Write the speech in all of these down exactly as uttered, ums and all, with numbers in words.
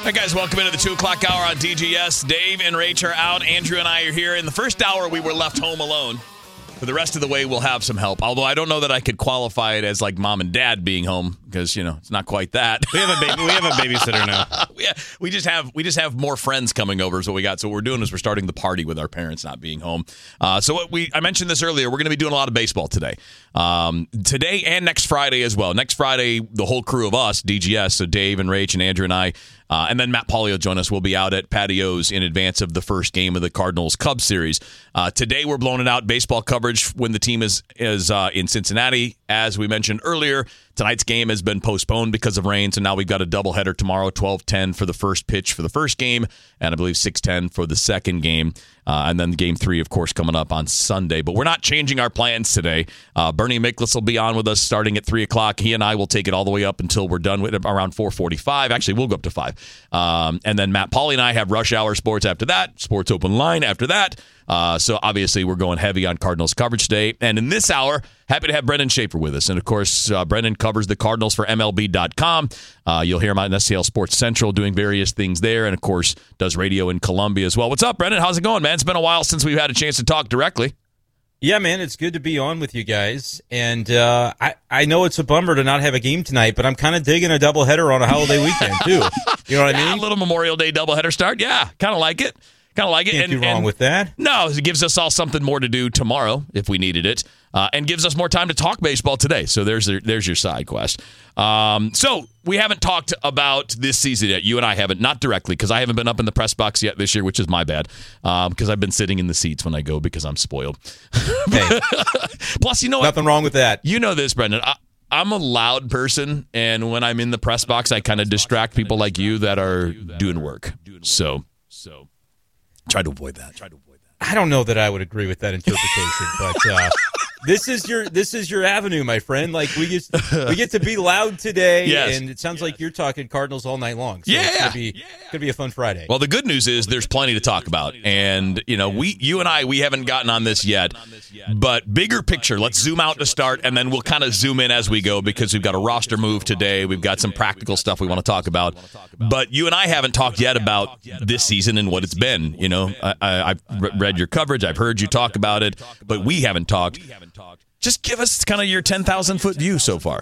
Hi, guys. Welcome into the two o'clock hour on D G S. Dave and Rach are out. Andrew and I are here. In the first hour, we were left home alone. For the rest of the way, we'll have some help. Although I don't know that I could qualify it as like mom and dad being home because, you know, it's not quite that. We have a baby. We have a babysitter now. Yeah, we just have we just have more friends coming over is what we got. So what we're doing is we're starting the party with our parents not being home. Uh, so what we I mentioned this earlier. We're going to be doing a lot of baseball today. Um, today and next Friday as well. Next Friday, the whole crew of us, D G S, so Dave and Rach and Andrew and I, Uh, and then Matt Pauly will join us. We'll be out at Patios in advance of the first game of the Cardinals-Cubs series. Uh, today, we're blowing it out. Baseball coverage when the team is is uh, in Cincinnati. As we mentioned earlier, tonight's game has been postponed because of rain, so now we've got a doubleheader tomorrow, twelve ten for the first pitch for the first game, and I believe six ten for the second game. Uh, and then game three, of course, coming up on Sunday. But we're not changing our plans today. Uh, Bernie Miklas will be on with us starting at three o'clock. He and I will take it all the way up until we're done with it around four forty-five. Actually, we'll go up to five. Um, and then Matt Pauly and I have Rush Hour Sports after that, Sports Open Line after that. Uh, so obviously we're going heavy on Cardinals coverage today. And in this hour, happy to have Brendan Schaefer with us. And of course, uh, Brendan covers the Cardinals for M L B dot com. Uh, you'll hear him on S C L Sports Central doing various things there. And of course, does radio in Columbia as well. What's up, Brendan? How's it going, man? It's been a while since we've had a chance to talk directly. Yeah, man, it's good to be on with you guys. And uh, I, I know it's a bummer to not have a game tonight, but I'm kind of digging a doubleheader on a holiday weekend, too. You know what I mean? Yeah, a little Memorial Day doubleheader start. Yeah, kind of like it. Kind of like it. Can't and, do wrong and, with that. No, it gives us all something more to do tomorrow if we needed it, uh, and gives us more time to talk baseball today. So there's there's your side quest. Um, so we haven't talked about this season yet. You and I haven't, not directly, because I haven't been up in the press box yet this year, which is my bad, um, because I've been sitting in the seats when I go because I'm spoiled. Hey, Plus, you know nothing what? wrong with that. You know this, Brendan. I, I'm a loud person, and when I'm in the press box, I kind of distract people like you that are doing work. So, so try to avoid that. Try to avoid that. I don't know that I would agree with that interpretation, but uh, this is your this is your avenue, my friend. Like we get we get to be loud today, Yes. and it sounds like you're talking Cardinals all night long. So Yeah. it's gonna be gonna be a fun Friday. Well, the good news is there's plenty to talk about, and you know, we, you and I, we haven't gotten on this yet. But bigger picture, let's zoom out to start, and then we'll kind of zoom in as we go because we've got a roster move today. We've got some practical stuff we want to talk about. But you and I haven't talked yet about this season and what it's been. You know, I, I, I've read your coverage, I've heard you talk about it, but we haven't talked. Just give us kind of your ten thousand foot view so far.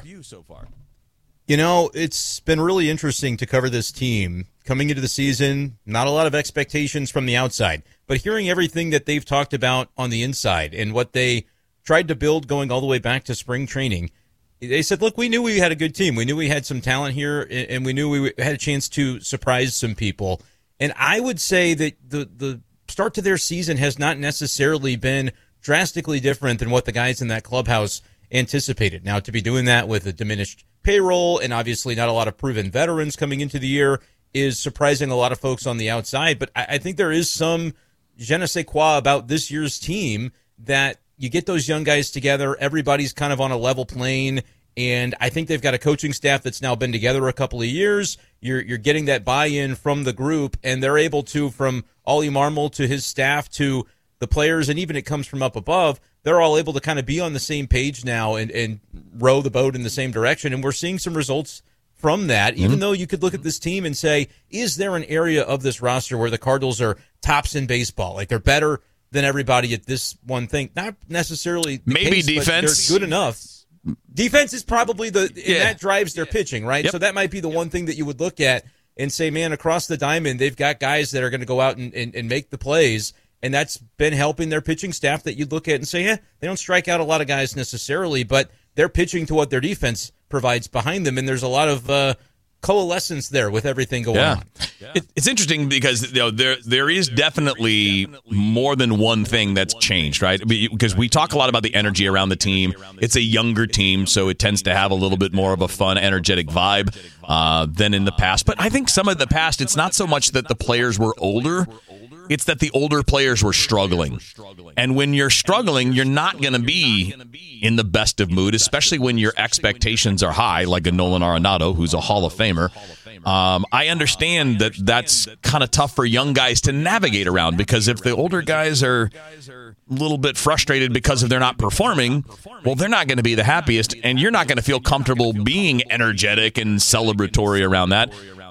You know, it's been really interesting to cover this team coming into the season. Not a lot of expectations from the outside, but hearing everything that they've talked about on the inside and what they tried to build going all the way back to spring training. They said, look, we knew we had a good team. We knew we had some talent here, and we knew we had a chance to surprise some people. And I would say that the, the start to their season has not necessarily been drastically different than what the guys in that clubhouse anticipated. Now, to be doing that with a diminished payroll and obviously not a lot of proven veterans coming into the year is surprising a lot of folks on the outside. But I, I think there is some je ne sais quoi about this year's team that you get those young guys together, everybody's kind of on a level plane, and I think they've got a coaching staff that's now been together a couple of years. You're you're getting that buy-in from the group, and they're able to, from Ollie Marmol to his staff to the players, and even it comes from up above, they're all able to kind of be on the same page now and, and row the boat in the same direction, and we're seeing some results from that, even mm-hmm. though you could look at this team and say, is there an area of this roster where the Cardinals are tops in baseball? Like they're better than everybody at this one thing. Not necessarily the Maybe case, defense. But they're good enough. Defense is probably the and Yeah. that drives their pitching, right? Yep. So that might be the one thing that you would look at and say, man, across the diamond, they've got guys that are going to go out and, and, and make the plays, and that's been helping their pitching staff that you'd look at and say, yeah, they don't strike out a lot of guys necessarily, but they're pitching to what their defense provides behind them, and there's a lot of uh, coalescence there with everything going yeah. on. Yeah. It, it's interesting because you know, there there is definitely more than one thing that's changed, right? Because we talk a lot about the energy around the team. It's a younger team, so it tends to have a little bit more of a fun, energetic vibe uh, than in the past. But I think some of the past, it's not so much that the players were older. It's that the older players were struggling. And when you're struggling, you're not going to be in the best of mood, especially when your expectations are high, like a Nolan Arenado, who's a Hall of Famer. Um, I understand that that's kind of tough for young guys to navigate around, because if the older guys are a little bit frustrated because of they're not performing, well, they're not going to be the happiest, and you're not going to feel comfortable being energetic and celebratory around that.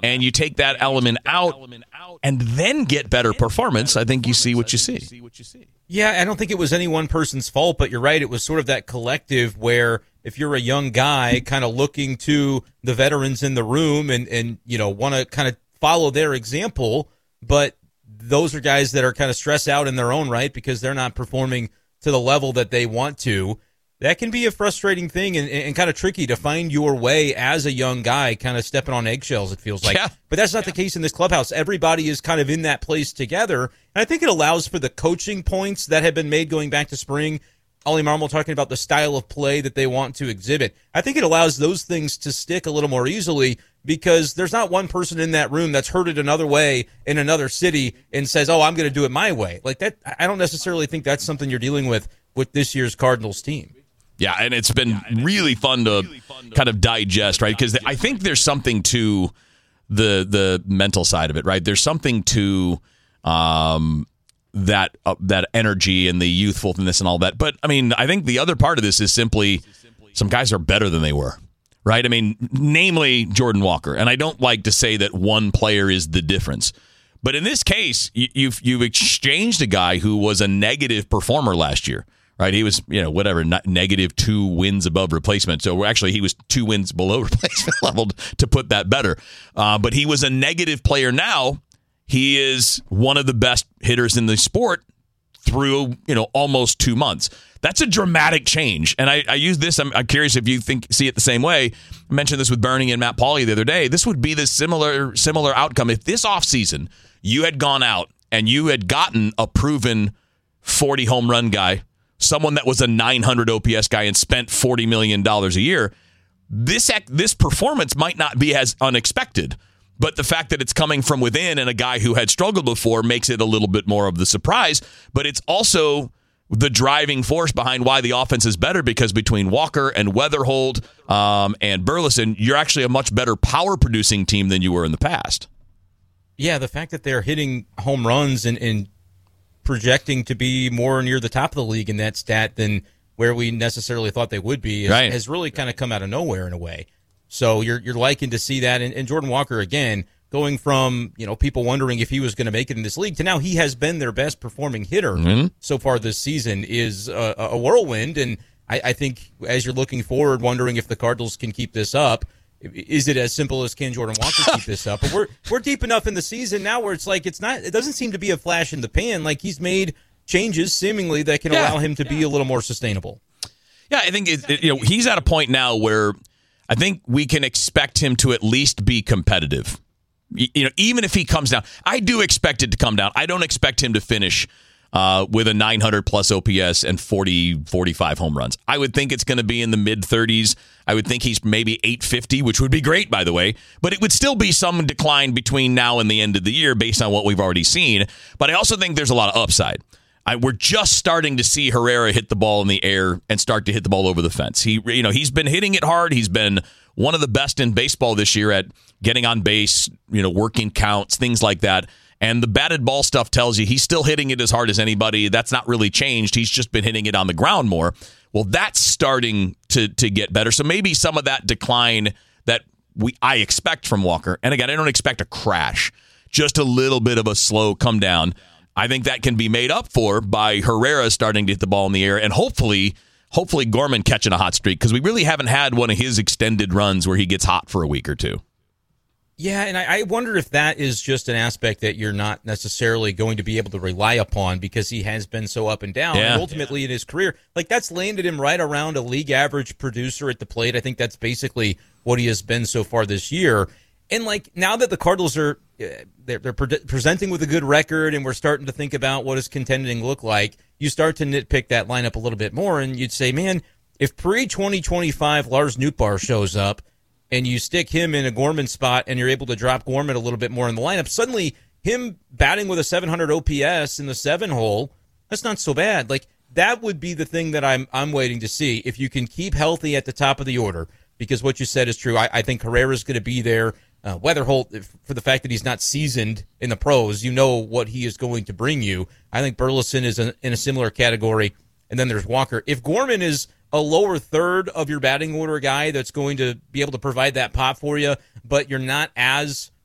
and you take that element out and then get better performance, I think you see what you see. Yeah, I don't think it was any one person's fault, but you're right. It was sort of that collective where if you're a young guy kind of looking to the veterans in the room and, and you know, want to kind of follow their example, but those are guys that are kind of stressed out in their own right because they're not performing to the level that they want to. That can be a frustrating thing and, and kind of tricky to find your way as a young guy, kind of stepping on eggshells, it feels like. Yeah. But that's not yeah. the case in this clubhouse. Everybody is kind of in that place together. And I think it allows for the coaching points that have been made going back to spring. Ollie Marmol talking about the style of play that they want to exhibit. I think it allows those things to stick a little more easily because there's not one person in that room that's heard it another way in another city and says, oh, I'm going to do it my way. Like that, I don't necessarily think that's something you're dealing with with this year's Cardinals team. Yeah, and it's been really fun to kind of digest, right? Because I think there's something to the the mental side of it, right? There's something to um, that uh, that energy and the youthfulness and all that. But, I mean, I think the other part of this is simply some guys are better than they were, right? I mean, namely Jordan Walker. And I don't like to say that one player is the difference. But in this case, you, you've you've exchanged a guy who was a negative performer last year. Right, he was, you know, whatever, not negative two wins above replacement. So actually, he was two wins below replacement level to put that better. Uh, but he was a negative player. Now he is one of the best hitters in the sport through, you know, almost two months. That's a dramatic change. And I, I use this. I'm, I'm curious if you think see it the same way. I mentioned this with Bernie and Matt Pauley the other day. This would be the similar similar outcome if this offseason you had gone out and you had gotten a proven forty home run guy, someone that was a nine hundred O P S guy and spent forty million dollars a year. This this performance might not be as unexpected, but the fact that it's coming from within and a guy who had struggled before makes it a little bit more of the surprise. But it's also the driving force behind why the offense is better, because between Walker and Weatherhold um, and Burleson, you're actually a much better power-producing team than you were in the past. Yeah, the fact that they're hitting home runs and, and projecting to be more near the top of the league in that stat than where we necessarily thought they would be is, right. has really kind of come out of nowhere in a way. So you're you're liking to see that. And, and Jordan Walker, again, going from, you know, people wondering if he was going to make it in this league to now he has been their best performing hitter mm-hmm. so far this season is a, a whirlwind. And I, I think as you're looking forward, wondering if the Cardinals can keep this up, is it as simple as can Jordan Walker keep this up? But we're we're deep enough in the season now where it's like it's not. It doesn't seem to be a flash in the pan. Like he's made changes seemingly that can yeah. allow him to yeah. be a little more sustainable. Yeah, I think it, it, you know he's at a point now where I think we can expect him to at least be competitive. You, you know, even if he comes down, I do expect it to come down. I don't expect him to finish Uh, with a nine hundred plus O P S and forty, forty-five home runs. I would think it's going to be in the mid thirties. I would think he's maybe eight fifty, which would be great, by the way. But it would still be some decline between now and the end of the year based on what we've already seen. But I also think there's a lot of upside. I, we're just starting to see Herrera hit the ball in the air and start to hit the ball over the fence. He, you know, he's been hitting it hard. He's been one of the best in baseball this year at getting on base, you know, working counts, things like that. And the batted ball stuff tells you he's still hitting it as hard as anybody. That's not really changed. He's just been hitting it on the ground more. Well, that's starting to to get better. So maybe some of that decline that we I expect from Walker, and again, I don't expect a crash, just a little bit of a slow come down. I think that can be made up for by Herrera starting to hit the ball in the air, and hopefully, hopefully Gorman catching a hot streak, because we really haven't had one of his extended runs where he gets hot for a week or two. Yeah, and I, I wonder if that is just an aspect that you're not necessarily going to be able to rely upon because he has been so up and down. Yeah. And ultimately in his career, like that's landed him right around a league average producer at the plate. I think that's basically what he has been so far this year. And like now that the Cardinals are they're, they're pre- presenting with a good record and we're starting to think about what does contending look like, you start to nitpick that lineup a little bit more and you'd say, man, if pre twenty twenty-five Lars Nootbaar shows up, and you stick him in a Gorman spot and you're able to drop Gorman a little bit more in the lineup, suddenly him batting with a seven hundred O P S in the seven hole, that's not so bad. Like that would be the thing that I'm I'm waiting to see. If you can keep healthy at the top of the order, because what you said is true. I, I think Herrera's going to be there. Uh, Weatherholt, for the fact that he's not seasoned in the pros, you know what he is going to bring you. I think Burleson is a, in a similar category. And then there's Walker. If Gorman is a lower third of your batting order guy that's going to be able to provide that pop for you, but you're not as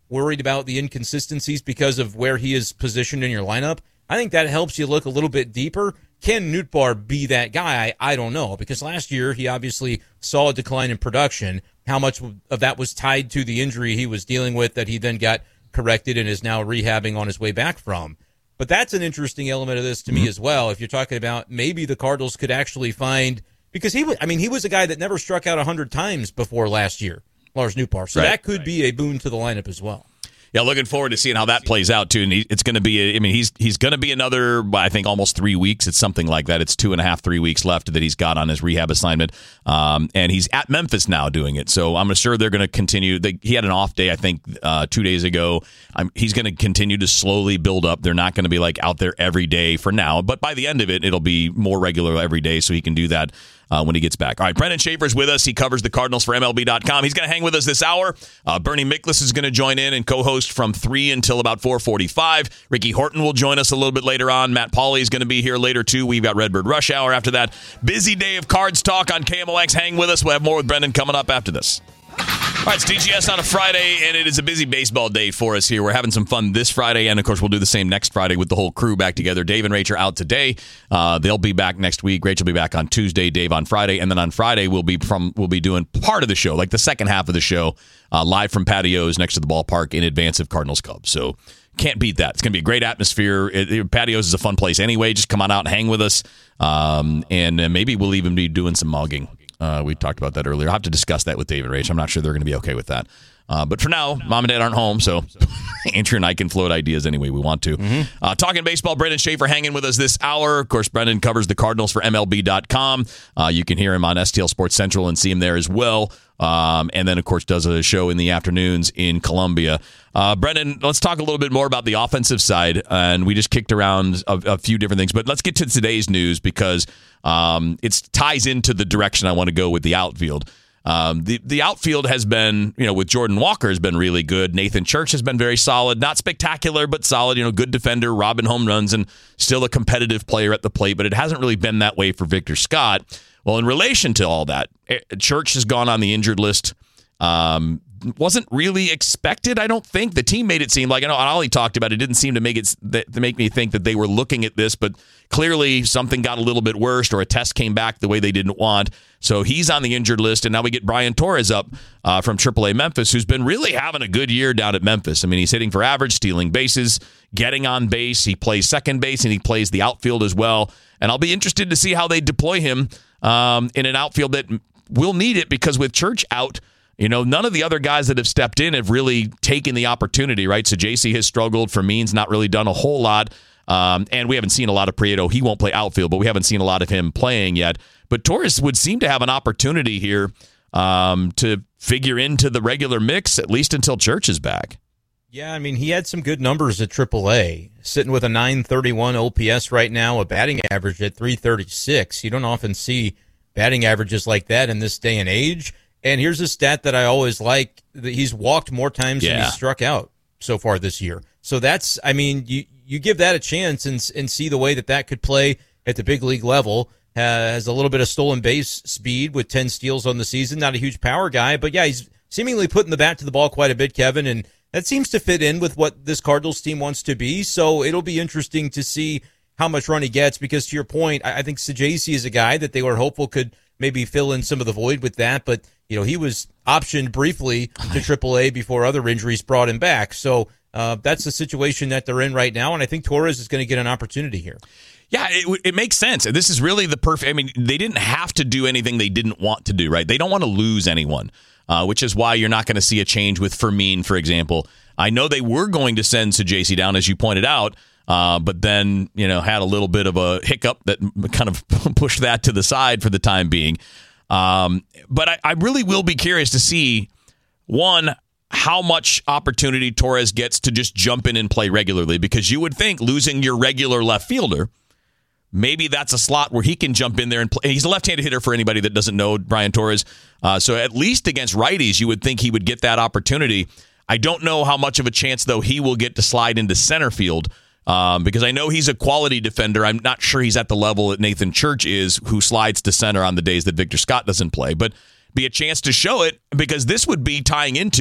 worried about the inconsistencies because of where he is positioned in your lineup, I think that helps you look a little bit deeper. Can Nootbaar be that guy? I, I don't know, because last year he obviously saw a decline in production. How much of that was tied to the injury he was dealing with that he then got corrected and is now rehabbing on his way back from? But that's an interesting element of this to me as well. If you're talking about maybe the Cardinals could actually find, because he was, I mean, he was a guy that never struck out one hundred times before last year, Lars Nootbaar. So right. that could be a boon to the lineup as well. Yeah, looking forward to seeing how that plays out too. And he, it's going to be, a, I mean, he's he's going to be another, I think, almost three weeks. It's something like that. It's two and a half, three weeks left that he's got on his rehab assignment, um, and he's at Memphis now doing it. So I'm sure they're going to continue. They, he had an off day, I think, uh, two days ago. I'm, he's going to continue to slowly build up. They're not going to be like out there every day for now, but by the end of it, it'll be more regular every day, so he can do that. Uh, when he gets back. All right, Brendan Schaefer's with us. He covers the Cardinals for M L B dot com. He's going to hang with us this hour. Uh, Bernie Miklasz is going to join in and co-host from three until about four forty-five. Ricky Horton will join us a little bit later on. Matt Pauley is going to be here later, too. We've got Redbird Rush Hour after that. Busy day of Cards talk on K M L X. Hang with us. We'll have more with Brendan coming up after this. All right, it's D G S on a Friday, and it is a busy baseball day for us here. We're having some fun this Friday, and, of course, we'll do the same next Friday with the whole crew back together. Dave and Rach are out today. Uh, they'll be back next week. Rach will be back on Tuesday, Dave on Friday, and then on Friday we'll be from we'll be doing part of the show, like the second half of the show, uh, live from patios next to the ballpark in advance of Cardinals Cubs. So can't beat that. It's going to be a great atmosphere. It, it, patios is a fun place anyway. Just come on out and hang with us, um, and uh, maybe we'll even be doing some mugging. Uh, we talked about that earlier. I'll have to discuss that with Dave and Rach. I'm not sure they're going to be okay with that. Uh, but for now, Mom and Dad aren't home, so Andrew and I can float ideas any way we want to. Mm-hmm. Uh, talking baseball, Brendan Schaefer hanging with us this hour. Of course, Brendan covers the Cardinals for M L B dot com. Uh, you can hear him on S T L Sports Central and see him there as well. Um, and then, of course, does a show in the afternoons in Columbia. Uh, Brendan, let's talk a little bit more about the offensive side. And we just kicked around a, a few different things. But let's get to today's news because um, it ties into the direction I want to go with the outfield. Um, the, the outfield has been, you know, with Jordan Walker has been really good. Nathan Church has been very solid. Not spectacular, but solid. You know, good defender, robbing home runs, and still a competitive player at the plate. But it hasn't really been that way for Victor Scott. Well, in relation to all that, Church has gone on the injured list. Um, wasn't really expected, I don't think. The team made it seem like, I know Ollie talked about it, didn't seem to make it to make me think that they were looking at this, but clearly something got a little bit worse or a test came back the way they didn't want. So he's on the injured list, and now we get Brian Torres up uh, from triple A Memphis, who's been really having a good year down at Memphis. I mean, he's hitting for average, stealing bases, getting on base. He plays second base, and he plays the outfield as well. And I'll be interested to see how they deploy him um, in an outfield that will need it, because with Church out, you know, none of the other guys that have stepped in have really taken the opportunity, right? So J C has struggled. Fermin's not really done a whole lot. Um, and we haven't seen a lot of Prieto. He won't play outfield, but we haven't seen a lot of him playing yet. But Torres would seem to have an opportunity here um, to figure into the regular mix, at least until Church is back. Yeah, I mean, he had some good numbers at triple A, sitting with a nine thirty-one O P S right now, a batting average at three thirty-six. You don't often see batting averages like that in this day and age. And here's a stat that I always like. He's walked more times yeah. than he's struck out so far this year. So that's, I mean, you, you give that a chance and and see the way that that could play at the big league level. Has a little bit of stolen base speed with ten steals on the season. Not a huge power guy, but yeah, he's seemingly putting the bat to the ball quite a bit, Kevin, and that seems to fit in with what this Cardinals team wants to be. So it'll be interesting to see how much run he gets, because to your point, I think Sajaci is a guy that they were hopeful could maybe fill in some of the void with that, but you know, he was optioned briefly to triple A before other injuries brought him back. So uh, that's the situation that they're in right now, and I think Torres is going to get an opportunity here. Yeah, it, it makes sense. This is really the perfect. I mean, they didn't have to do anything they didn't want to do, right? They don't want to lose anyone, uh, which is why you're not going to see a change with Fermin, for example. I know they were going to send Sajaci down, as you pointed out, uh, but then, you know, had a little bit of a hiccup that kind of pushed that to the side for the time being. Um, but I, I really will be curious to see, one, how much opportunity Torres gets to just jump in and play regularly, because you would think losing your regular left fielder, maybe that's a slot where he can jump in there and play. He's a left-handed hitter for anybody that doesn't know Brian Torres. Uh, so at least against righties, you would think he would get that opportunity. I don't know how much of a chance, though, he will get to slide into center field, um, because I know he's a quality defender. I'm not sure he's at the level that Nathan Church is, who slides to center on the days that Victor Scott doesn't play. But be a chance to show it, because this would be tying into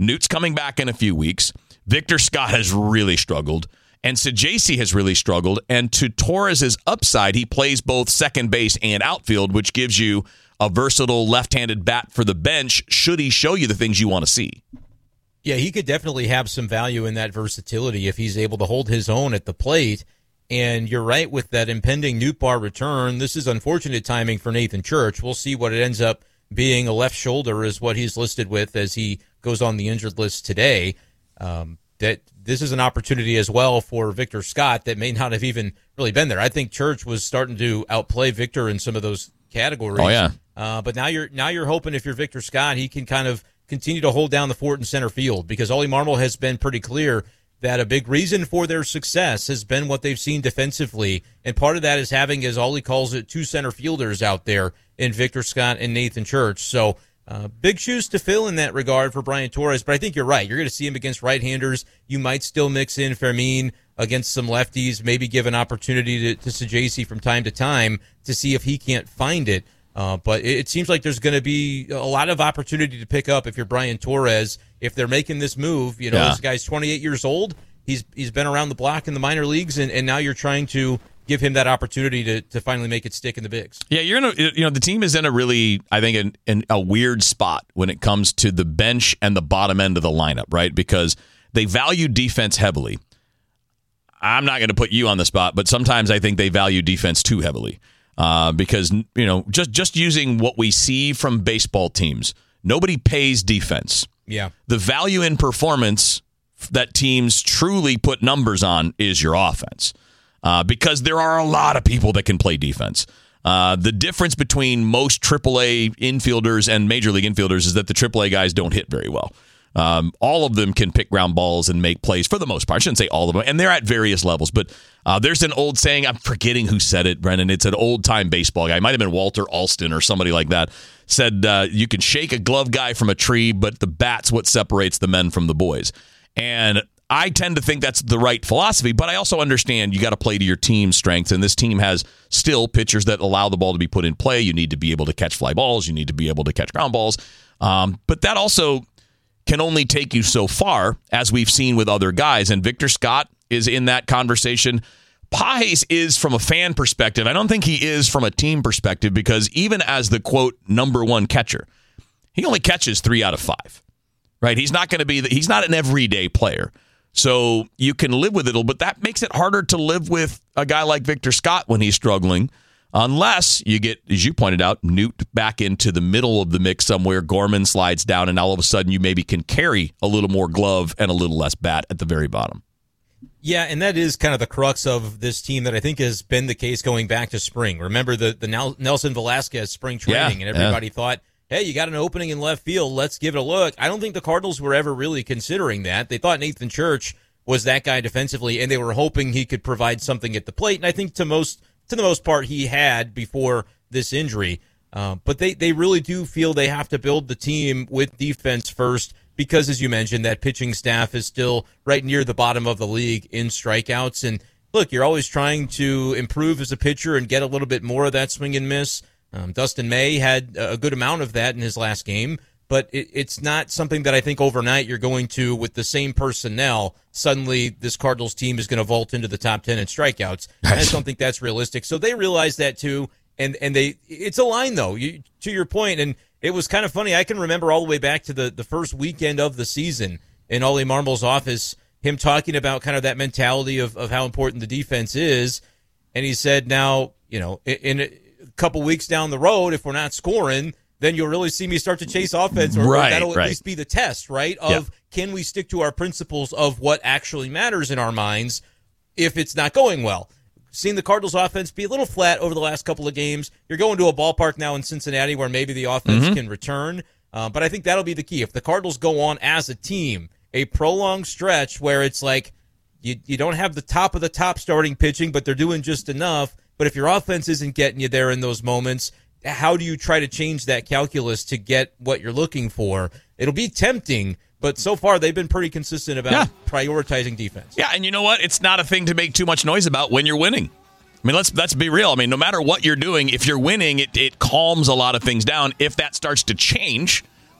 Newt's coming back in a few weeks. Victor Scott has really struggled. And Sajaci has really struggled. And to Torres' upside, he plays both second base and outfield, which gives you a versatile left-handed bat for the bench should he show you the things you want to see. Yeah, he could definitely have some value in that versatility if he's able to hold his own at the plate. And you're right with that impending Nootbaar return. This is unfortunate timing for Nathan Church. We'll see what it ends up being. A left shoulder is what he's listed with as he goes on the injured list today. Um, that this is an opportunity as well for Victor Scott that may not have even really been there. I think Church was starting to outplay Victor in some of those categories. Oh, yeah. Uh, but now you're now you're hoping if you're Victor Scott, he can kind of continue to hold down the fort in center field, because Ollie Marmol has been pretty clear that a big reason for their success has been what they've seen defensively. And part of that is having, as Ollie calls it, two center fielders out there in Victor Scott and Nathan Church. So uh, big shoes to fill in that regard for Brian Torres. But I think you're right. You're going to see him against right-handers. You might still mix in Fermin against some lefties, maybe give an opportunity to, to Sajaci from time to time to see if he can't find it. Uh, but it, it seems like there's going to be a lot of opportunity to pick up if you're Brian Torres. If they're making this move, you know, Yeah. this guy's twenty-eight years old. He's he's been around the block in the minor leagues, and, and now you're trying to give him that opportunity to, to finally make it stick in the bigs. Yeah, you're in a, you know, the team is in a really, I think, in, in a weird spot when it comes to the bench and the bottom end of the lineup, right? Because they value defense heavily. I'm not going to put you on the spot, but sometimes I think they value defense too heavily. Uh, because, you know, just, just using what we see from baseball teams, nobody pays defense. Yeah. The value in performance that teams truly put numbers on is your offense. Uh, because there are a lot of people that can play defense. Uh, the difference between most triple A infielders and Major League infielders is that the triple A guys don't hit very well. Um, all of them can pick ground balls and make plays for the most part. I shouldn't say all of them, and they're at various levels. But uh, there's an old saying, I'm forgetting who said it, Brendan. It's an old-time baseball guy. It might have been Walter Alston or somebody like that. Said uh, you can shake a glove guy from a tree, but the bat's what separates the men from the boys. And I tend to think that's the right philosophy, but I also understand you got to play to your team's strengths, and this team has still pitchers that allow the ball to be put in play. You need to be able to catch fly balls. You need to be able to catch ground balls. Um, but that also can only take you so far, as we've seen with other guys, and Victor Scott is in that conversation. Pages is from a fan perspective. I don't think he is from a team perspective, because even as the, quote, number one catcher, he only catches three out of five, right? He's not going to be, the, he's not an everyday player. So you can live with it, but that makes it harder to live with a guy like Victor Scott when he's struggling, unless you get, as you pointed out, Newt back into the middle of the mix somewhere. Gorman slides down, and all of a sudden you maybe can carry a little more glove and a little less bat at the very bottom. Yeah, and that is kind of the crux of this team that I think has been the case going back to spring. Remember the, the Nelson Velasquez spring training, Yeah, and everybody yeah. thought, hey, you got an opening in left field, let's give it a look. I don't think the Cardinals were ever really considering that. They thought Nathan Church was that guy defensively, and they were hoping he could provide something at the plate. And I think to most to the most part he had before this injury. Uh, but they, they really do feel they have to build the team with defense first, because, as you mentioned, that pitching staff is still right near the bottom of the league in strikeouts. And look, you're always trying to improve as a pitcher and get a little bit more of that swing and miss. Um, Dustin May had a good amount of that in his last game, but it, it's not something that I think overnight you're going to, with the same personnel, suddenly this Cardinals team is going to vault into the top ten in strikeouts. I just don't think that's realistic. So they realize that too, and and they it's a line, though, you, to your point, and it was kind of funny. I can remember all the way back to the, the first weekend of the season in Ollie Marmol's office, him talking about kind of that mentality of, of how important the defense is, and he said, now, you know, in, in a couple weeks down the road, if we're not scoring, then you'll really see me start to chase offense, or Right, that'll at right. least be the test, right, of Yep. can we stick to our principles of what actually matters in our minds if it's not going well. Seeing the Cardinals offense be a little flat over the last couple of games. You're going to a ballpark now in Cincinnati where maybe the offense Mm-hmm. can return, uh, but I think that'll be the key. If the Cardinals go on as a team, a prolonged stretch where it's like you, you don't have the top of the top starting pitching, but they're doing just enough, but if your offense isn't getting you there in those moments, how do you try to change that calculus to get what you're looking for? It'll be tempting, but so far they've been pretty consistent about Yeah. prioritizing defense. Yeah, and you know what? It's not a thing to make too much noise about when you're winning. I mean, let's let's be real. I mean, no matter what you're doing, if you're winning, it, it calms a lot of things down. If that starts to change,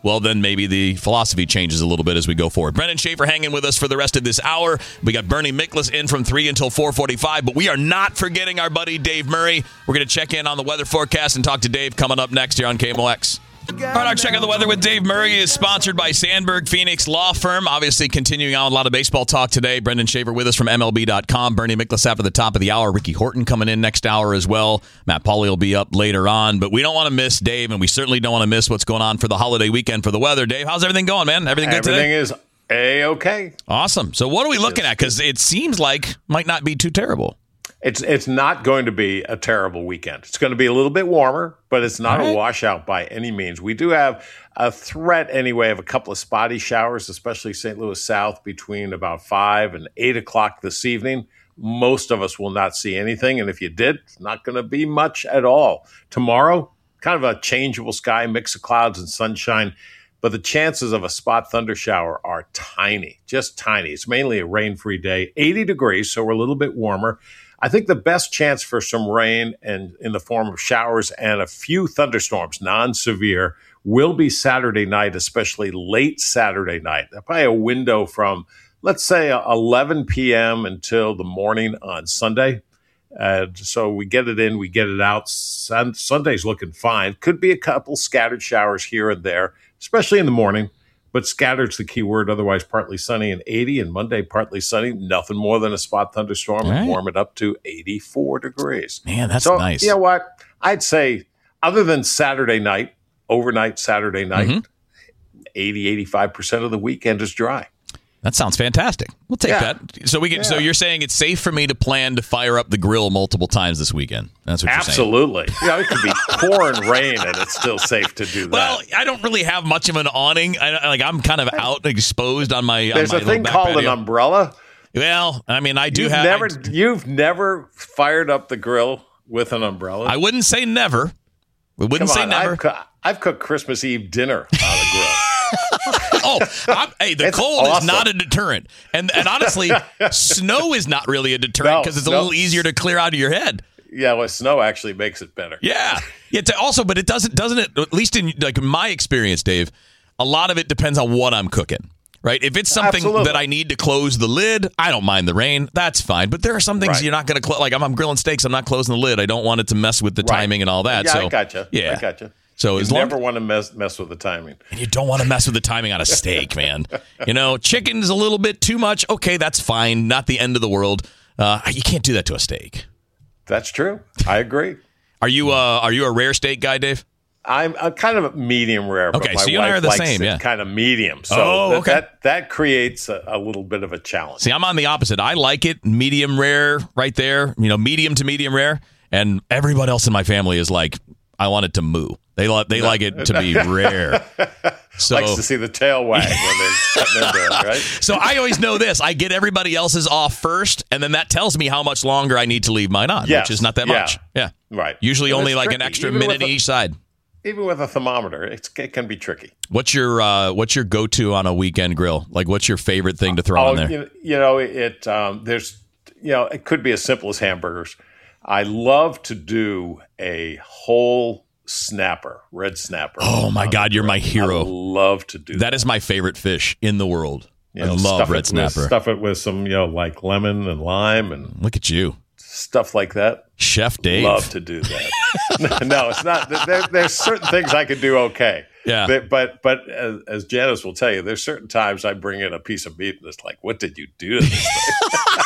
well, then maybe the philosophy changes a little bit as we go forward. Brendan Schaefer hanging with us for the rest of this hour. We got Bernie Miklasz in from three until four forty-five, but we are not forgetting our buddy Dave Murray. We're going to check in on the weather forecast and talk to Dave coming up next here on K M O X. All right, our check on the weather with Dave Murray is sponsored by Sandberg Phoenix Law Firm. Obviously, continuing on a lot of baseball talk today. Brendan Schaefer with us from M L B dot com. Bernie Miklasz after the top of the hour. Ricky Horton coming in next hour as well. Matt Pauley will be up later on. But we don't want to miss Dave, and we certainly don't want to miss what's going on for the holiday weekend for the weather. Dave, how's everything going, man? Everything good Everything today? is A-okay. Awesome. So what are we looking at? Because it seems like might not be too terrible. It's it's not going to be a terrible weekend. It's going to be a little bit warmer, but it's not All right. a washout by any means. We do have a threat anyway of a couple of spotty showers, especially Saint Louis South between about five and eight o'clock this evening. Most of us will not see anything, and if you did, it's not going to be much at all. Tomorrow, kind of a changeable sky, mix of clouds and sunshine, but the chances of a spot thunder shower are tiny, just tiny. It's mainly a rain-free day, eighty degrees, so we're a little bit warmer. I think the best chance for some rain and in the form of showers and a few thunderstorms, non-severe, will be Saturday night, especially late Saturday night. Probably a window from, let's say, eleven p.m. until the morning on Sunday. Uh, so we get it in, we get it out. Sun- Sunday's looking fine. Could be a couple scattered showers here and there, especially in the morning. But scattered's the key word. Otherwise, partly sunny and eighty. And Monday, partly sunny. Nothing more than a spot thunderstorm All right. and warm it up to eighty-four degrees. Man, that's so, nice. You know what? I'd say other than Saturday night, overnight Saturday night, Mm-hmm. eighty, eighty-five percent of the weekend is dry. That sounds fantastic. We'll take Yeah. that. So we can. So Yeah. you're saying it's safe for me to plan to fire up the grill multiple times this weekend. That's what you're saying. Absolutely. You know, it could be pouring rain and it's still safe to do that. Well, I don't really have much of an awning. I, like I'm kind of out exposed on my. There's on my a thing little back called patio. an umbrella. Well, I mean, I do You've have. never, I, you've never fired up the grill with an umbrella. I wouldn't say never. We wouldn't Come say on, never. I've, coo- I've cooked Christmas Eve dinner on the grill. Oh, I'm, hey, the It's cold awesome. is not a deterrent, and and honestly, snow is not really a deterrent No, because it's a no. little easier to clear out of your head. Yeah, well, snow actually makes it better. Yeah, yeah. To also, but it doesn't, doesn't it? At least in like my experience, Dave, a lot of it depends on what I'm cooking. Right? If it's something Absolutely. that I need to close the lid, I don't mind the rain. That's fine. But there are some things Right. you're not going to close. Like I'm, I'm grilling steaks, I'm not closing the lid. I don't want it to mess with the Right. timing and all that. Yeah, so I gotcha. Yeah, I gotcha. So You as long never want to mess mess with the timing. and you don't want to mess with the timing on a steak, man. You know, chicken's a little bit too much. Okay, that's fine. Not the end of the world. Uh, you can't do that to a steak. That's true. I agree. Are you uh, are you a rare steak guy, Dave? I'm, I'm kind of a medium rare, but Okay, my so you and I wife are the likes same, it yeah. kind of medium. So Oh, that, okay. that that creates a, a little bit of a challenge. See, I'm on the opposite. I like it medium rare right there, you know, medium to medium rare. And everybody else in my family is like, I want it to moo. They, li- they like it to be rare. So, Likes to see the tail wag when they're cutting into it, right? so I always know this. I get everybody else's off first, and then that tells me how much longer I need to leave mine on, Yes. which is not that Yeah. much. Yeah. Right. Usually And only it's like an tricky. extra Even minute with a- each side. Even with a thermometer, it's, it can be tricky. What's your uh, what's your go to on a weekend grill? Like, what's your favorite thing to throw Oh, on there? you, you know, it. Um, there's, you know, it could be as simple as hamburgers. I love to do a whole snapper, red snapper. Oh my God, you're my I hero. love to do that. That is my favorite fish in the world. You I know, love stuff red it snapper. With, stuff it with some, you know, like lemon and lime and Look at you, stuff like that. Chef Dave. Love to do that. no, it's not. There, there's certain things I can do okay. Yeah. But but, but as, as Janice will tell you, there's certain times I bring in a piece of meat and it's like, what did you do to this thing?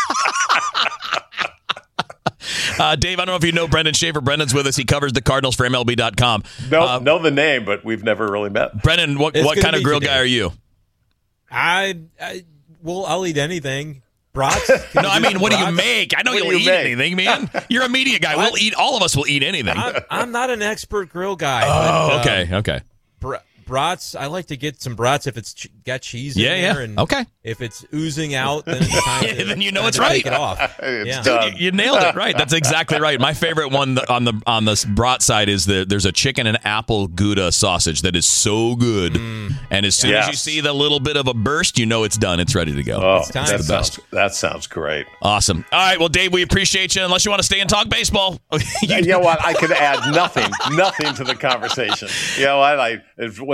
Uh, Dave, I don't know if you know Brendan Schaefer. Brendan's with us. He covers the Cardinals for M L B dot com. No, Uh, know the name, but we've never really met. Brendan, what, It's what gonna kind of be grill today. guy are you? I, I well, I'll eat anything. Brats? No, I mean, what do you make? I know What do you'll you eat make? anything, man. You're a media guy. We'll eat. All of us will eat anything. I'm, I'm not an expert grill guy. Oh, but, okay, um, okay. br- brats, I like to get some brats if it's ch- got cheese Yeah, in yeah. there. And Okay. if it's oozing out, then it's time to, Then you know time it's to right. Take it off. It's Yeah. done. You, you nailed it. Right. That's exactly right. My favorite one on the on the brat side is the there's a chicken and apple Gouda sausage that is so good. Mm. And as soon as you Yes. see the little bit of a burst, you know it's done. It's ready to go. Oh, It's time. that It's the sounds that sounds great. Awesome. All right. Well, Dave, we appreciate you. Unless you want to stay and talk baseball. You know what? I could add nothing, nothing to the conversation. You know what? I it was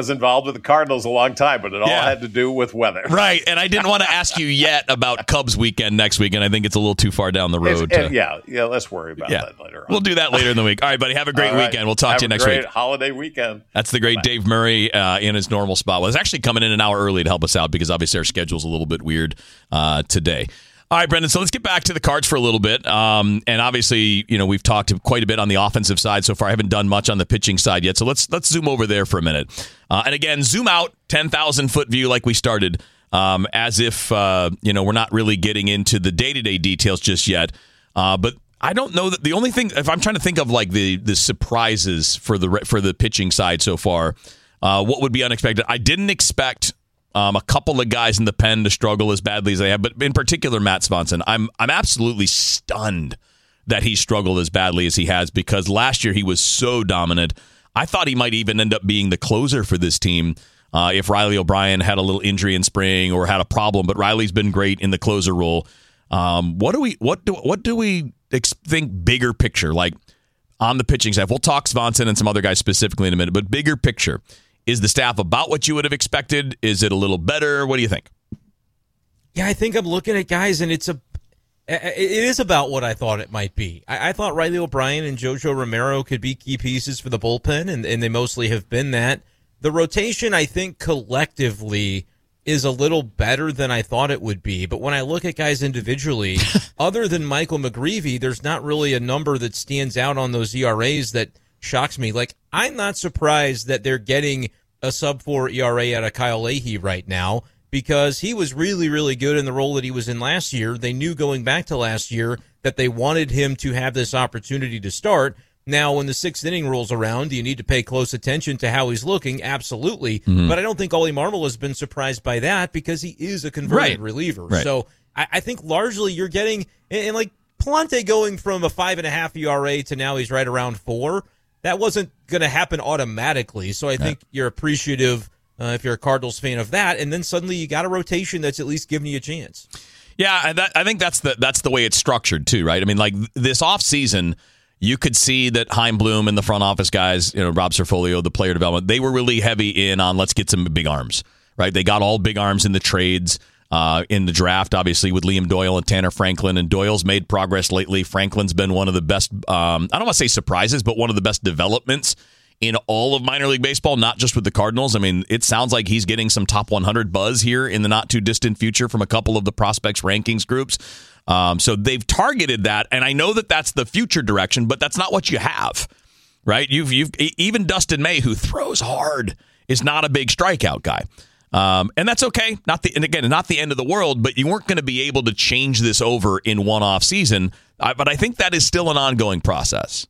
was involved with the Cardinals a long time, but it all Yeah. had to do with weather. Right, and I didn't want to ask you yet about Cubs weekend next week, and I think it's a little too far down the road. It's- To, yeah, yeah. Let's worry about yeah. that later on. We'll do that later in the week. All right, buddy. Have a great All right. weekend. We'll talk Have to you a next great week. holiday weekend. That's the great Bye. Dave Murray uh, in his normal spot. Well, it's actually coming in an hour early to help us out because obviously our schedule's a little bit weird uh, today. All right, Brendan, so let's get back to the Cards for a little bit. Um, and obviously, you know, we've talked quite a bit on the offensive side so far. I haven't done much on the pitching side yet. So let's let's zoom over there for a minute. Uh, and again, zoom out, ten thousand foot view like we started, um, as if, uh, you know, we're not really getting into the day-to-day details just yet. Uh, but I don't know that the only thing, if I'm trying to think of like the the surprises for the for the pitching side so far, uh, what would be unexpected? I didn't expect Um, a couple of guys in the pen to struggle as badly as they have, but in particular, Matt Swanson. I'm I'm absolutely stunned that he struggled as badly as he has because last year he was so dominant. I thought he might even end up being the closer for this team uh, if Riley O'Brien had a little injury in spring or had a problem. But Riley's been great in the closer role. Um, what do we what do what do we ex- think bigger picture like on the pitching staff? We'll talk Swanson and some other guys specifically in a minute, but bigger picture. Is the staff about what you would have expected? Is it a little better? What do you think? Yeah, I think I'm looking at guys, and it's a, it is about what I thought it might be. I, I thought Riley O'Brien and Jojo Romero could be key pieces for the bullpen, and, and they mostly have been that. The rotation, I think, collectively is a little better than I thought it would be. But when I look at guys individually, other than Michael McGreevy, there's not really a number that stands out on those E R As that shocks me. Like, I'm not surprised that they're getting a sub four E R A out of Kyle Leahy right now because he was really, really good in the role that he was in last year. They knew going back to last year that they wanted him to have this opportunity to start. Now, when the sixth inning rolls around, do you need to pay close attention to how he's looking? Absolutely. Mm-hmm. But I don't think Ollie Marmol has been surprised by that because he is a converted right. reliever. Right. So I, I think largely you're getting, and, and like Palante going from a five and a half E R A to now he's right around four. That wasn't going to happen automatically. So I think yeah. you're appreciative uh, if you're a Cardinals fan of that. And then suddenly you got a rotation that's at least giving you a chance. Yeah, that, I think that's the that's the way it's structured too, right? I mean, like this offseason, you could see that Chaim Bloom and the front office guys, you know, Rob Cerfolio, the player development, they were really heavy in on let's get some big arms, right? They got all big arms in the trades. Uh, in the draft, obviously, with Liam Doyle and Tanner Franklin. And Doyle's made progress lately. Franklin's been one of the best, um, I don't want to say surprises, but one of the best developments in all of minor league baseball, not just with the Cardinals. I mean, it sounds like he's getting some top one hundred buzz here in the not-too-distant future from a couple of the prospects rankings groups. Um, so they've targeted that, and I know that that's the future direction, but that's not what you have, right? You've, you've even Dustin May, who throws hard, is not a big strikeout guy. Um, and that's okay. Not the and again, not the end of the world, but you weren't going to be able to change this over in one off season. Uh, but I think that is still an ongoing process.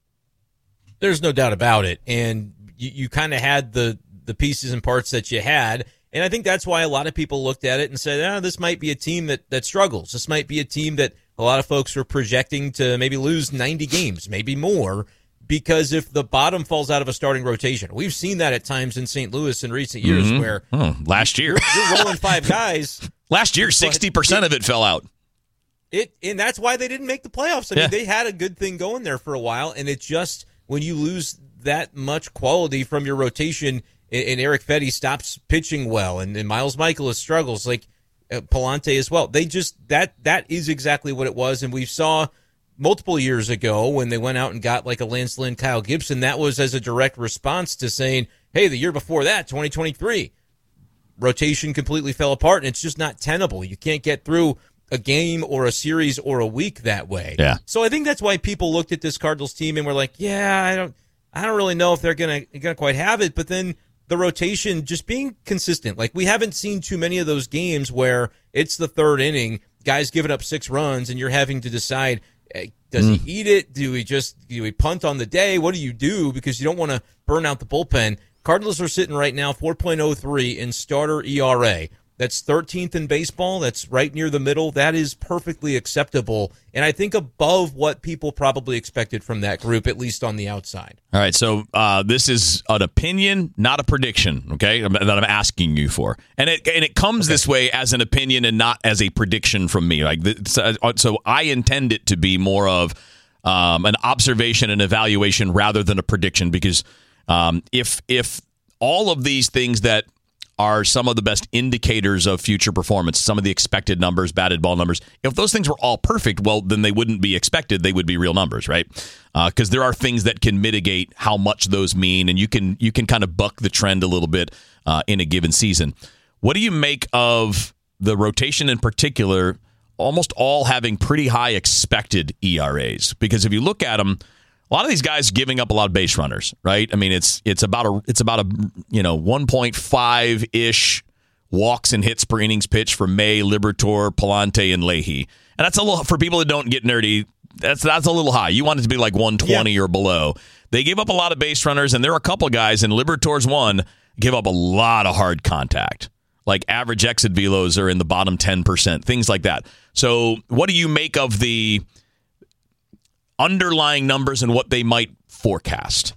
There's no doubt about it. And you, you kind of had the, the pieces and parts that you had. And I think that's why a lot of people looked at it and said, ah, this might be a team that, that struggles. This might be a team that a lot of folks are projecting to maybe lose ninety games, maybe more. Because if the bottom falls out of a starting rotation, we've seen that at times in Saint Louis in recent years mm-hmm. where oh, last year you're, you're rolling five guys. Last year, sixty percent of it fell out. It and that's why they didn't make the playoffs. I yeah. mean, they had a good thing going there for a while, and it just when you lose that much quality from your rotation, and, and Eric Fetty stops pitching well, and, and Miles Michaelis struggles like uh, Palante as well. They just that that is exactly what it was, and we saw. Multiple years ago when they went out and got like a Lance Lynn, Kyle Gibson, that was as a direct response to saying, hey, the year before that, twenty twenty-three, rotation completely fell apart, and it's just not tenable. You can't get through a game or a series or a week that way. Yeah. So I think that's why people looked at this Cardinals team and were like, yeah, I don't I don't really know if they're gonna gonna quite have it, but then the rotation just being consistent. Like we haven't seen too many of those games where it's the third inning, guys giving up six runs, and you're having to decide, does he eat it? Do we just do we punt on the day? What do you do? Because you don't want to burn out the bullpen. Cardinals are sitting right now four point oh three in starter E R A. That's thirteenth in baseball. That's right near the middle. That is perfectly acceptable, and I think above what people probably expected from that group, at least on the outside. All right, so uh, this is an opinion, not a prediction, okay, that I'm asking you for. And it and it comes okay. this way as an opinion and not as a prediction from me. Like So, so I intend it to be more of um, an observation and evaluation rather than a prediction because um, if if all of these things that are some of the best indicators of future performance, some of the expected numbers, batted ball numbers. If those things were all perfect, well, then they wouldn't be expected. They would be real numbers, right? Because uh, there are things that can mitigate how much those mean, and you can you can kind of buck the trend a little bit uh, in a given season. What do you make of the rotation in particular, almost all having pretty high expected E R As? Because if you look at them, a lot of these guys giving up a lot of base runners, right? I mean, it's it's about a it's about a you know one point five ish walks and hits per innings pitch for May, Liberatore, Palante, and Leahy, and that's a little for people that don't get nerdy. That's that's a little high. You want it to be like one twenty yeah. or below. They give up a lot of base runners, and there are a couple of guys, and Liberatore's one, give up a lot of hard contact. Like average exit velos are in the bottom ten percent, things like that. So, what do you make of the underlying numbers and what they might forecast?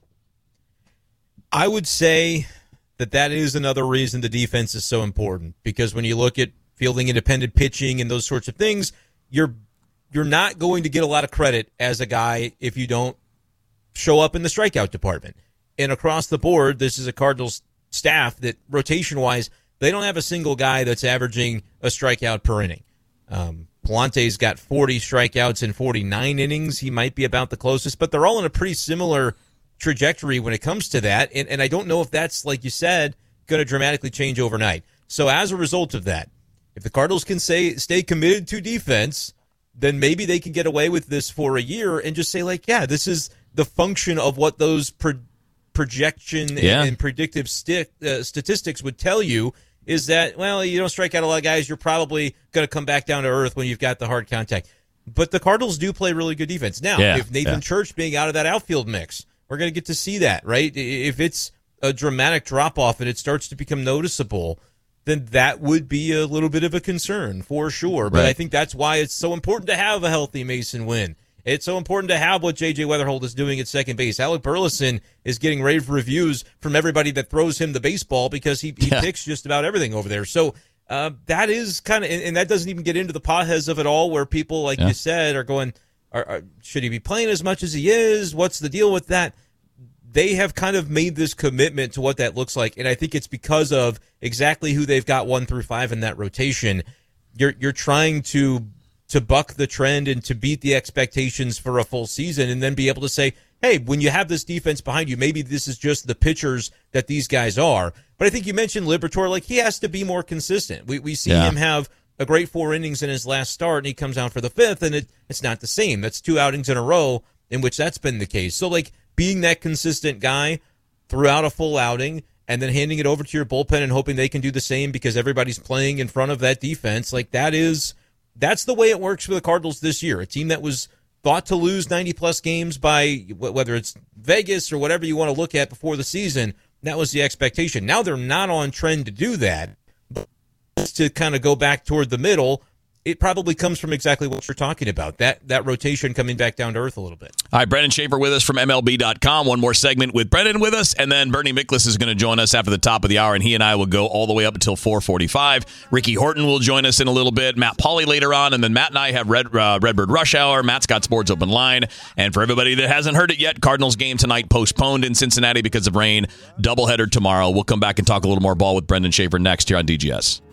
I would say that that is another reason the defense is so important, because when you look at fielding independent pitching and those sorts of things, you're you're not going to get a lot of credit as a guy if you don't show up in the strikeout department. And across the board, this is a Cardinals staff that rotation-wise, they don't have a single guy that's averaging a strikeout per inning. Um, Palante's got forty strikeouts in forty-nine innings. He might be about the closest, but they're all in a pretty similar trajectory when it comes to that. And, and I don't know if that's, like you said, going to dramatically change overnight. So as a result of that, if the Cardinals can say stay committed to defense, then maybe they can get away with this for a year and just say, like, yeah, this is the function of what those pro- projection yeah. and, and predictive sti- uh, statistics would tell you. Is that, well, you don't strike out a lot of guys, you're probably going to come back down to earth when you've got the hard contact. But the Cardinals do play really good defense. Now, yeah, if Nathan yeah. Church being out of that outfield mix, we're going to get to see that, right? If it's a dramatic drop-off and it starts to become noticeable, then that would be a little bit of a concern for sure. But right. I think that's why it's so important to have a healthy Mason Wynn. It's so important to have what J J Weatherholt is doing at second base. Alec Burleson is getting rave reviews from everybody that throws him the baseball because he, he yeah. picks just about everything over there. So uh, that is kind of, and, and that doesn't even get into the potheads of it all, where people, like yeah. you said, are going, are, are, should he be playing as much as he is? What's the deal with that? They have kind of made this commitment to what that looks like, and I think it's because of exactly who they've got one through five in that rotation. You're you're trying to to buck the trend and to beat the expectations for a full season, and then be able to say, hey, when you have this defense behind you, maybe this is just the pitchers that these guys are. But I think you mentioned Liberatore, like he has to be more consistent. We we see yeah. him have a great four innings in his last start, and he comes out for the fifth, and it, it's not the same. That's two outings in a row in which that's been the case. So, like, being that consistent guy throughout a full outing and then handing it over to your bullpen and hoping they can do the same because everybody's playing in front of that defense, like that is that's the way it works for the Cardinals this year. A team that was thought to lose ninety-plus games by whether it's Vegas or whatever you want to look at before the season, that was the expectation. Now they're not on trend to do that. But to kind of go back toward the middle, it probably comes from exactly what you're talking about, that that rotation coming back down to earth a little bit. All right, Brendan Schaefer with us from M L B dot com. One more segment with Brendan with us, and then Bernie Miklasz is going to join us after the top of the hour, and he and I will go all the way up until four forty-five. Ricky Horton will join us in a little bit, Matt Pauley later on, and then Matt and I have Red, uh, Redbird Rush Hour. Matt's got Sports Open Line, and for everybody that hasn't heard it yet, Cardinals game tonight postponed in Cincinnati because of rain. Doubleheader tomorrow. We'll come back and talk a little more ball with Brendan Schaefer next here on D G S.